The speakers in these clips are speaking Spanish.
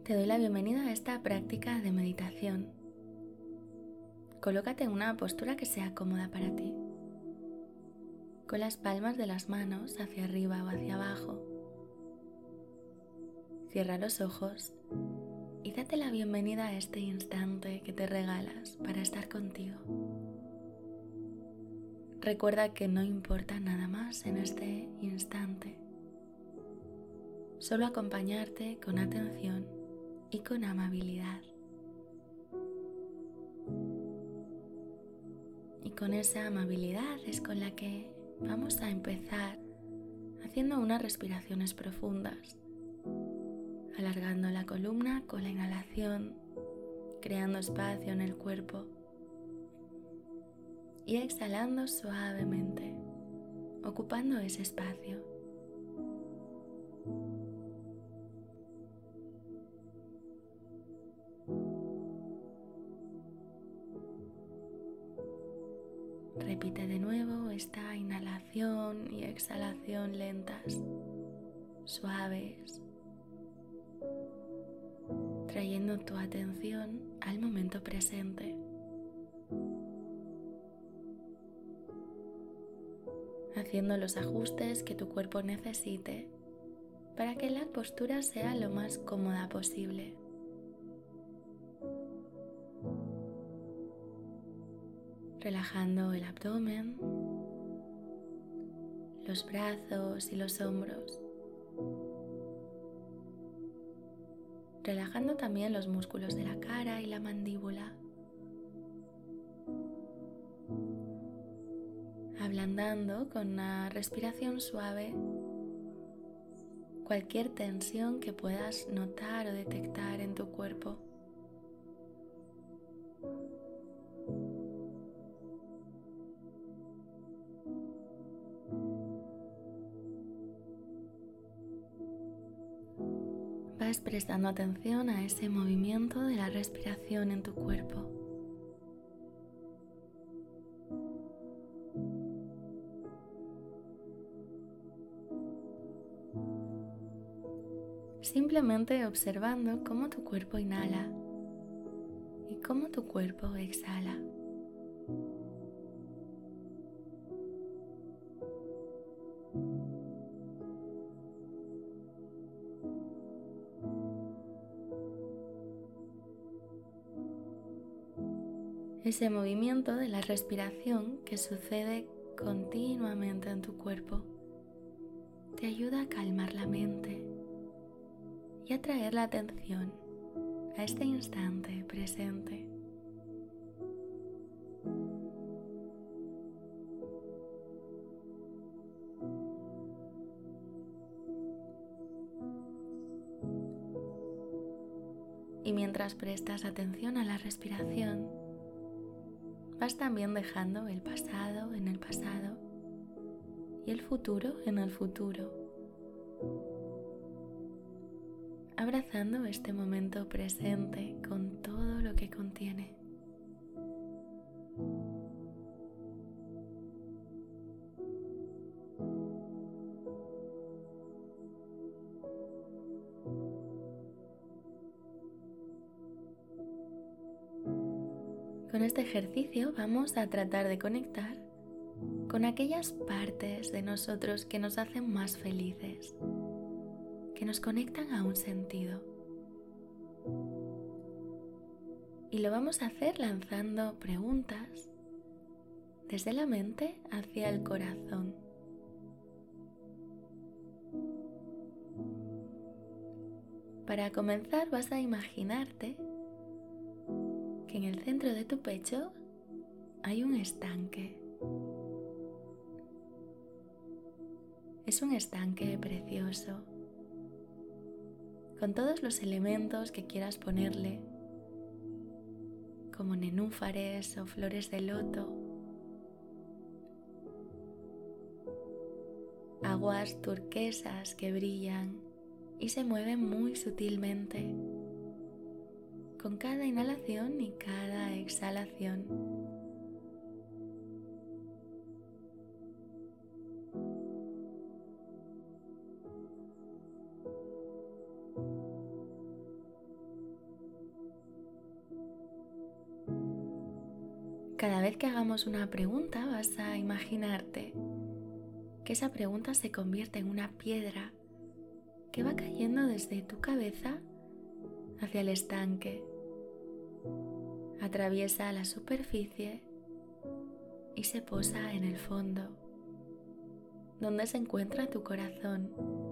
Te doy la bienvenida a esta práctica de meditación. Colócate en una postura que sea cómoda para ti, con las palmas de las manos hacia arriba o hacia abajo. Cierra los ojos y date la bienvenida a este instante que te regalas para estar contigo. Recuerda que no importa nada más en este instante, solo acompañarte con atención y con amabilidad. Y con esa amabilidad es con la que vamos a empezar haciendo unas respiraciones profundas, alargando la columna con la inhalación, creando espacio en el cuerpo y exhalando suavemente, ocupando ese espacio. Repite de nuevo esta inhalación y exhalación lentas, suaves, trayendo tu atención al momento presente. Haciendo los ajustes que tu cuerpo necesite para que la postura sea lo más cómoda posible. Relajando el abdomen, los brazos y los hombros. Relajando también los músculos de la cara y la mandíbula. Ablandando con una respiración suave cualquier tensión que puedas notar o detectar en tu cuerpo. Vas prestando atención a ese movimiento de la respiración en tu cuerpo. Simplemente observando cómo tu cuerpo inhala y cómo tu cuerpo exhala. Ese movimiento de la respiración que sucede continuamente en tu cuerpo te ayuda a calmar la mente y a traer la atención a este instante presente. Y mientras prestas atención a la respiración, vas también dejando el pasado en el pasado y el futuro en el futuro, abrazando este momento presente con todo lo que contiene. Con este ejercicio vamos a tratar de conectar con aquellas partes de nosotros que nos hacen más felices, que nos conectan a un sentido. Y lo vamos a hacer lanzando preguntas desde la mente hacia el corazón. Para comenzar vas a imaginarte que en el centro de tu pecho hay un estanque. Es un estanque precioso, con todos los elementos que quieras ponerle, como nenúfares o flores de loto, aguas turquesas que brillan y se mueven muy sutilmente con cada inhalación y cada exhalación. Cada vez que hagamos una pregunta vas a imaginarte que esa pregunta se convierte en una piedra que va cayendo desde tu cabeza hacia el estanque, atraviesa la superficie y se posa en el fondo, donde se encuentra tu corazón.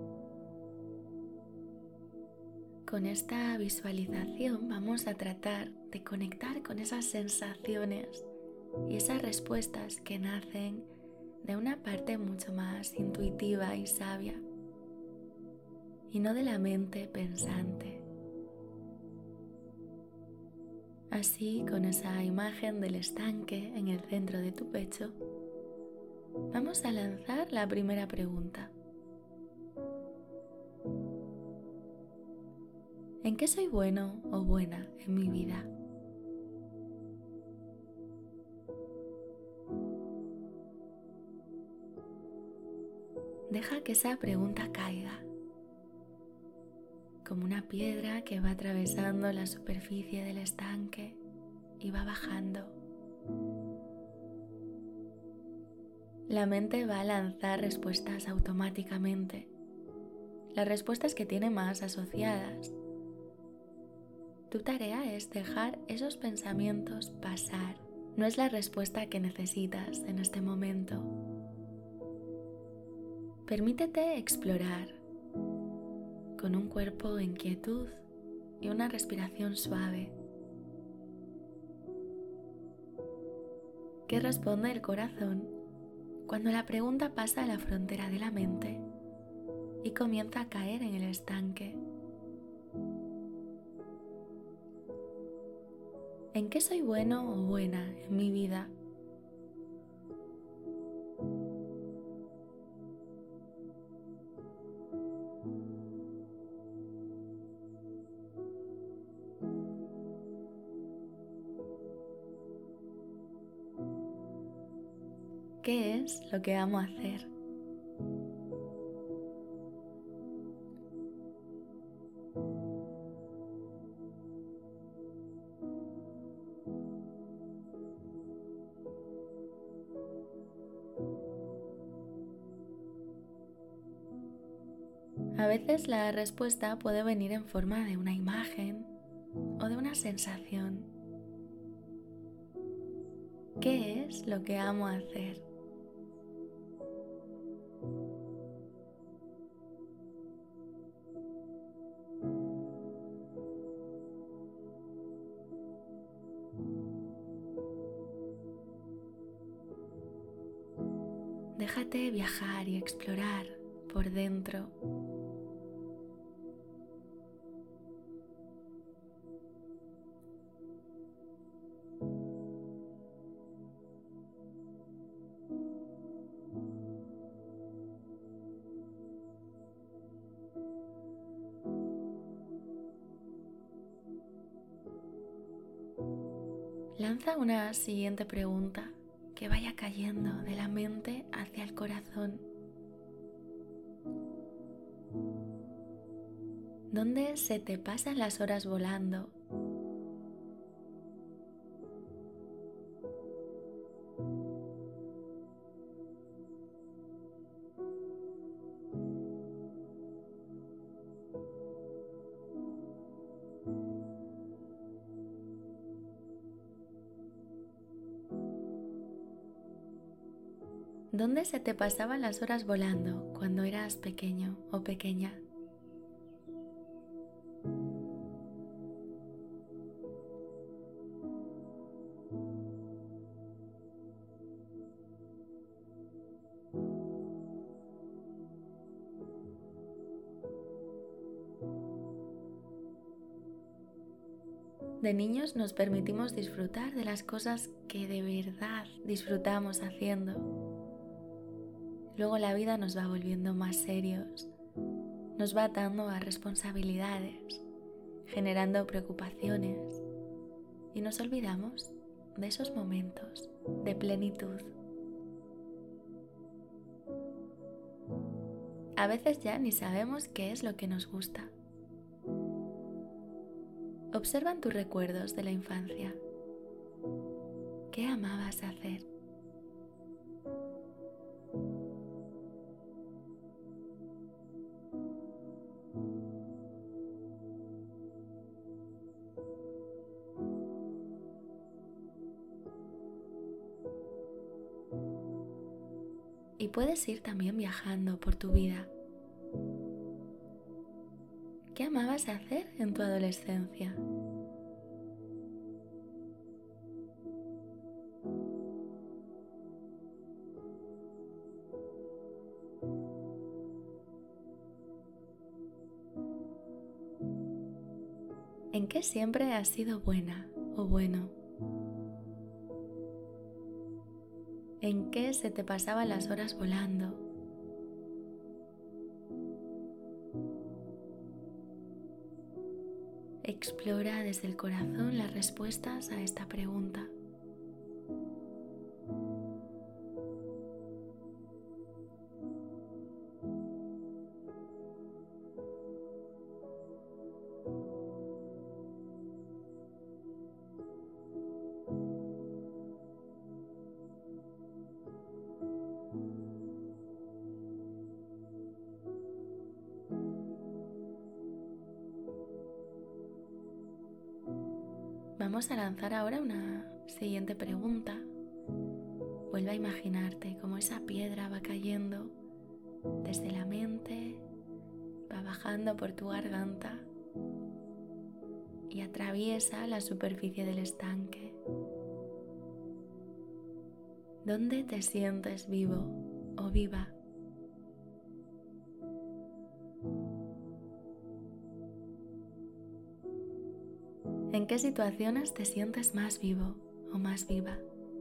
Con esta visualización vamos a tratar de conectar con esas sensaciones y esas respuestas que nacen de una parte mucho más intuitiva y sabia, y no de la mente pensante. Así, con esa imagen del estanque en el centro de tu pecho, vamos a lanzar la primera pregunta. ¿En qué soy bueno o buena en mi vida? Deja que esa pregunta caiga, como una piedra que va atravesando la superficie del estanque y va bajando. La mente va a lanzar respuestas automáticamente, las respuestas que tiene más asociadas. Tu tarea es dejar esos pensamientos pasar. No es la respuesta que necesitas en este momento. Permítete explorar con un cuerpo en quietud y una respiración suave. ¿Qué responde el corazón cuando la pregunta pasa a la frontera de la mente y comienza a caer en el estanque? ¿En qué soy bueno o buena en mi vida? ¿Qué es lo que amo hacer? A veces la respuesta puede venir en forma de una imagen o de una sensación. ¿Qué es lo que amo hacer? Déjate viajar y explorar por dentro. Lanza una siguiente pregunta que vaya cayendo de la mente hacia el corazón. ¿Dónde se te pasan las horas volando? ¿Dónde se te pasaban las horas volando cuando eras pequeño o pequeña? De niños nos permitimos disfrutar de las cosas que de verdad disfrutamos haciendo. Luego la vida nos va volviendo más serios, nos va atando a responsabilidades, generando preocupaciones y nos olvidamos de esos momentos de plenitud. A veces ya ni sabemos qué es lo que nos gusta. Observan tus recuerdos de la infancia. qué amabas hacer. Y puedes ir también viajando por tu vida. ¿Qué amabas hacer en tu adolescencia? ¿En qué siempre has sido buena o bueno? ¿En qué se te pasaban las horas volando? Explora desde el corazón las respuestas a esta pregunta. Vamos a lanzar ahora una siguiente pregunta. Vuelve a imaginarte cómo esa piedra va cayendo desde la mente, va bajando por tu garganta y atraviesa la superficie del estanque. ¿Dónde te sientes vivo o viva? ¿En qué situaciones te sientes más vivo o más viva?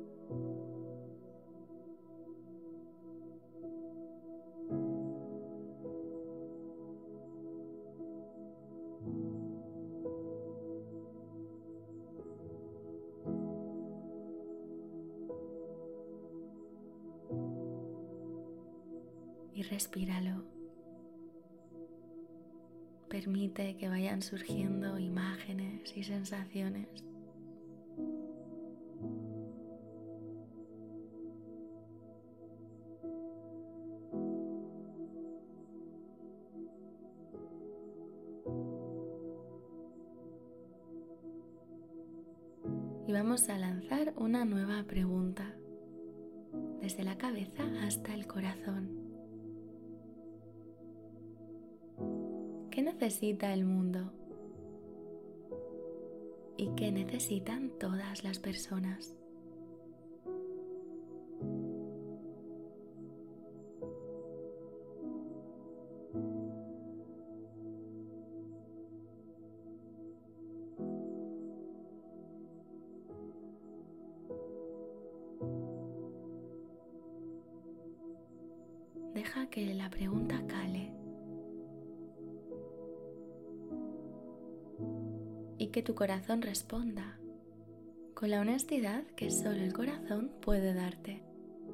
Y respíralo. Permite que vayan surgiendo imágenes y sensaciones. Y vamos a lanzar una nueva pregunta, desde la cabeza hasta el corazón. ¿Qué necesita el mundo? ¿Y qué necesitan todas las personas? Deja que la pregunta cale y que tu corazón responda con la honestidad que solo el corazón puede darte.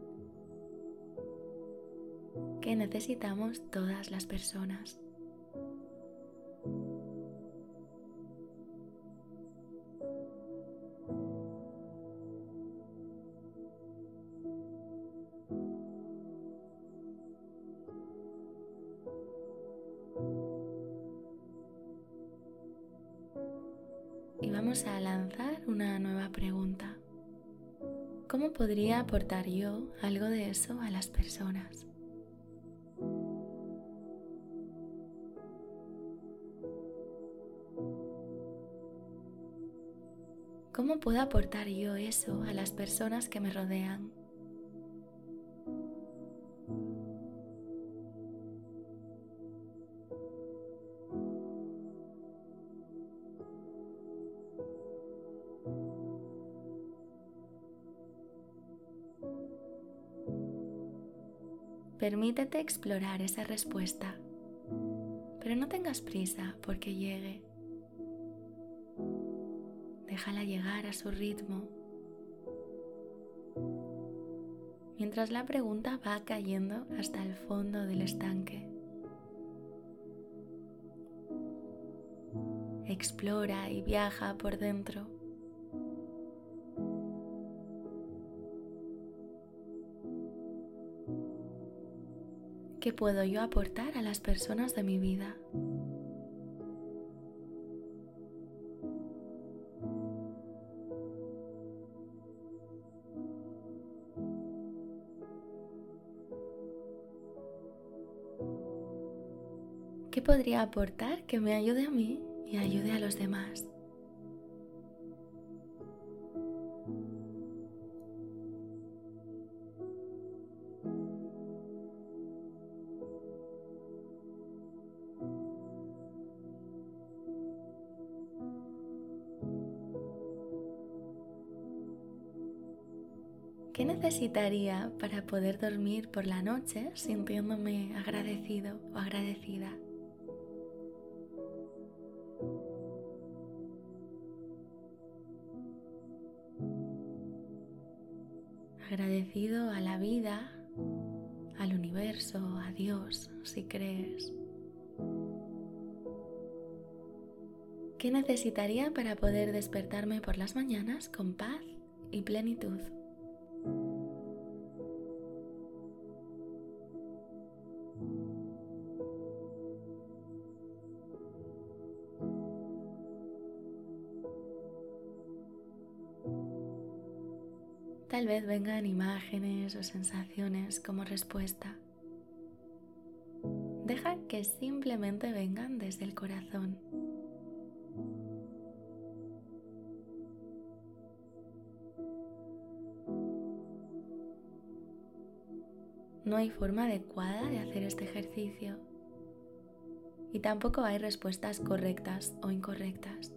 ¿Qué necesitamos todas las personas? Y vamos a lanzar una nueva pregunta. ¿Cómo podría aportar yo algo de eso a las personas? ¿Cómo puedo aportar yo eso a las personas que me rodean? Permítete explorar esa respuesta, pero no tengas prisa porque llegue. Déjala llegar a su ritmo, mientras la pregunta va cayendo hasta el fondo del estanque. Explora y viaja por dentro. ¿Qué puedo yo aportar a las personas de mi vida? ¿Qué podría aportar que me ayude a mí y ayude a los demás? ¿Qué necesitaría para poder dormir por la noche sintiéndome agradecido o agradecida? Agradecido a la vida, al universo, a Dios, si crees. ¿Qué necesitaría para poder despertarme por las mañanas con paz y plenitud? Tal vez vengan imágenes o sensaciones como respuesta. Deja que simplemente vengan desde el corazón. No hay forma adecuada de hacer este ejercicio y tampoco hay respuestas correctas o incorrectas.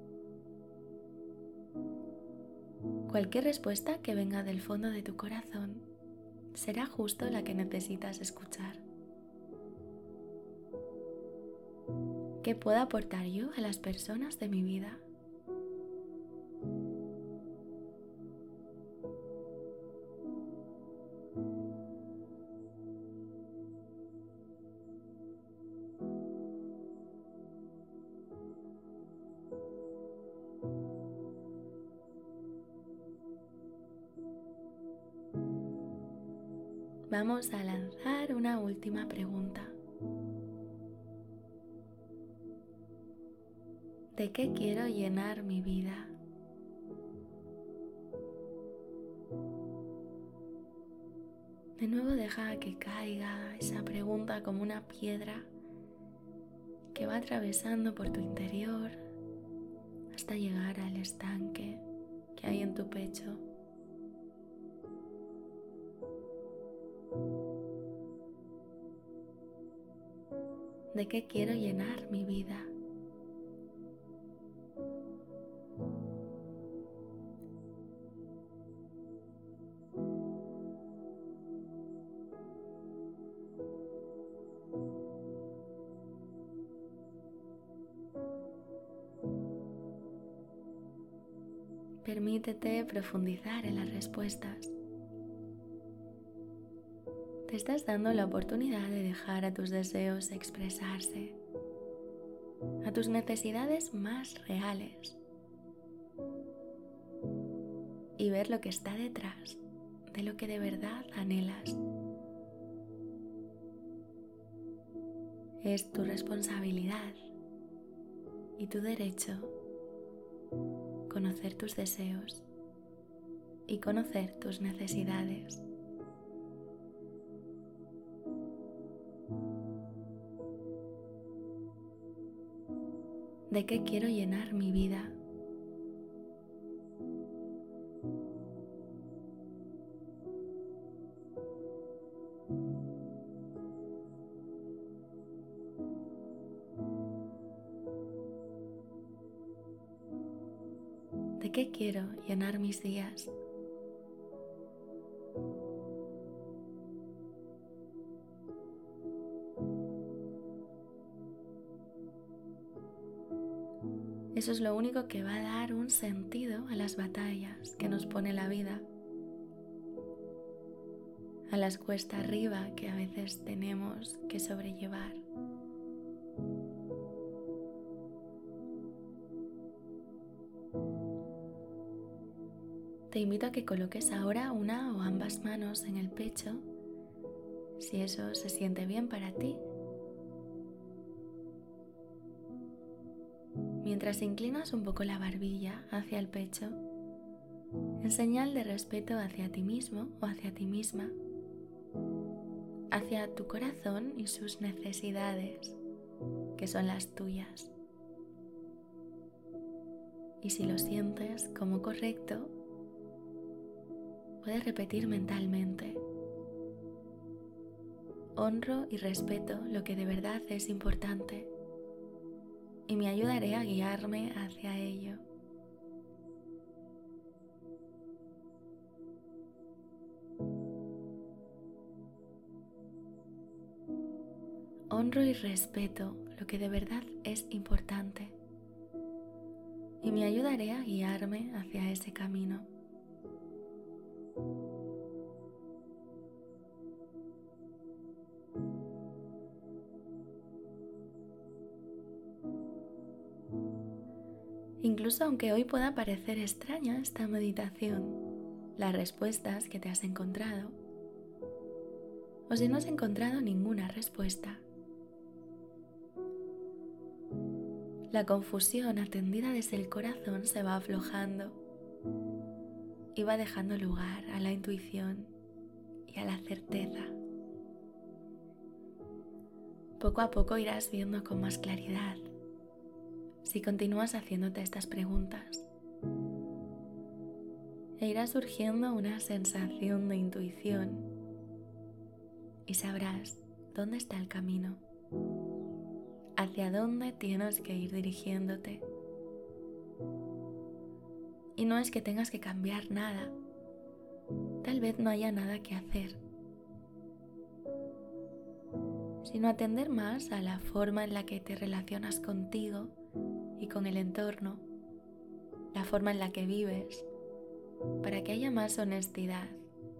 Cualquier respuesta que venga del fondo de tu corazón será justo la que necesitas escuchar. ¿Qué puedo aportar yo a las personas de mi vida? Vamos a lanzar una última pregunta. ¿De qué quiero llenar mi vida? De nuevo deja que caiga esa pregunta como una piedra que va atravesando por tu interior hasta llegar al estanque que hay en tu pecho. ¿De qué quiero llenar mi vida? Permítete profundizar en las respuestas. Te estás dando la oportunidad de dejar a tus deseos expresarse, a tus necesidades más reales y ver lo que está detrás de lo que de verdad anhelas. Es tu responsabilidad y tu derecho conocer tus deseos y conocer tus necesidades. ¿De qué quiero llenar mi vida? ¿De qué quiero llenar mis días? Eso es lo único que va a dar un sentido a las batallas que nos pone la vida, a las cuesta arriba que a veces tenemos que sobrellevar. Te invito a que coloques ahora una o ambas manos en el pecho, si eso se siente bien para ti. Mientras inclinas un poco la barbilla hacia el pecho, en señal de respeto hacia ti mismo o hacia ti misma, hacia tu corazón y sus necesidades, que son las tuyas. Y si lo sientes como correcto, puedes repetir mentalmente: honro y respeto lo que de verdad es importante y me ayudaré a guiarme hacia ello. Honro y respeto lo que de verdad es importante y me ayudaré a guiarme hacia ese camino. Incluso aunque hoy pueda parecer extraña esta meditación, las respuestas que te has encontrado, o si no has encontrado ninguna respuesta, la confusión atendida desde el corazón se va aflojando y va dejando lugar a la intuición y a la certeza. Poco a poco irás viendo con más claridad si continúas haciéndote estas preguntas, e irá surgiendo una sensación de intuición y sabrás dónde está el camino, hacia dónde tienes que ir dirigiéndote. Y no es que tengas que cambiar nada, tal vez no haya nada que hacer, sino atender más a la forma en la que te relacionas contigo y con el entorno, la forma en la que vives, para que haya más honestidad.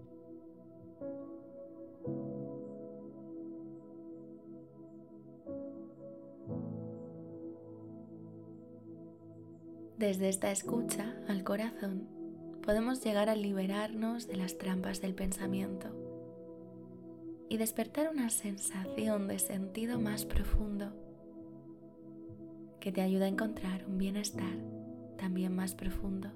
Desde esta escucha al corazón podemos llegar a liberarnos de las trampas del pensamiento y despertar una sensación de sentido más profundo que te ayuda a encontrar un bienestar también más profundo.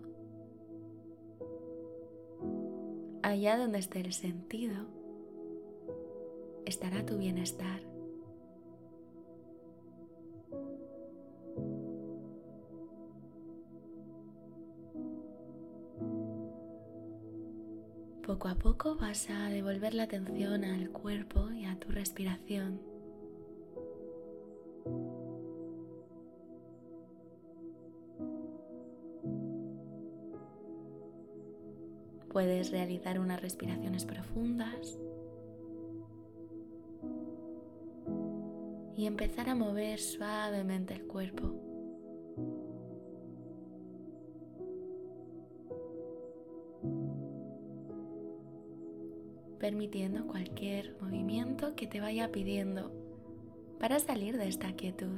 Allá donde esté el sentido, estará tu bienestar. Poco a poco vas a devolver la atención al cuerpo y a tu respiración. Puedes realizar unas respiraciones profundas y empezar a mover suavemente el cuerpo. Permitiendo cualquier movimiento que te vaya pidiendo para salir de esta quietud.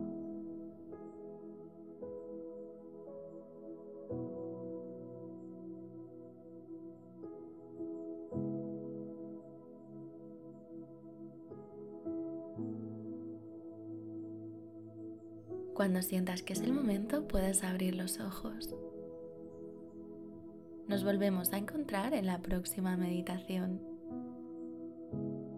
Cuando sientas que es el momento, puedes abrir los ojos. Nos volvemos a encontrar en la próxima meditación.